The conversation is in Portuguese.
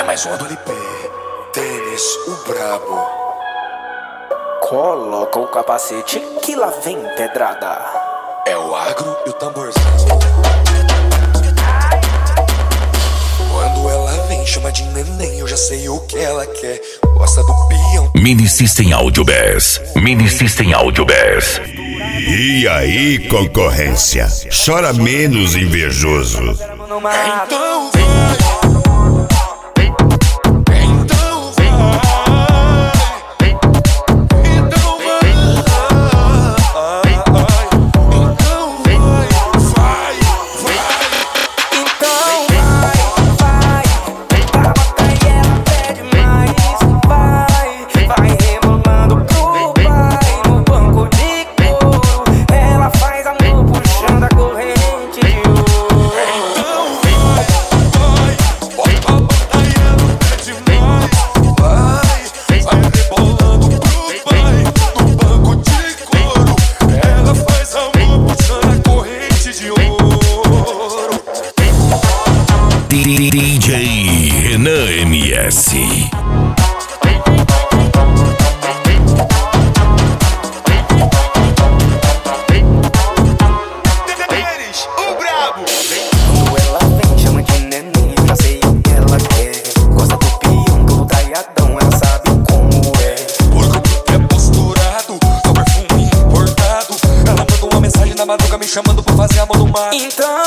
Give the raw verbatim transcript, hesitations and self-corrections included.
mais uma do L P. Tênis, o brabo. Coloca o capacete que lá vem pedrada. É o agro e o tamborzão. Quando ela vem, chama de neném, eu já sei o que ela quer. Gosta do peão. Mini System Audio Bass. Mini System Audio Bass. E aí, concorrência? Chora menos, invejoso. Então vai. D J Renan M S. O brabo. Quando ela vem, chama de neném, eu já sei o que ela quer. Gosta do peão, do traiadão, ela sabe como é. Porque é posturado, só perfume importado. Ela mandou uma mensagem na madruga me chamando pra fazer amor no mar. Então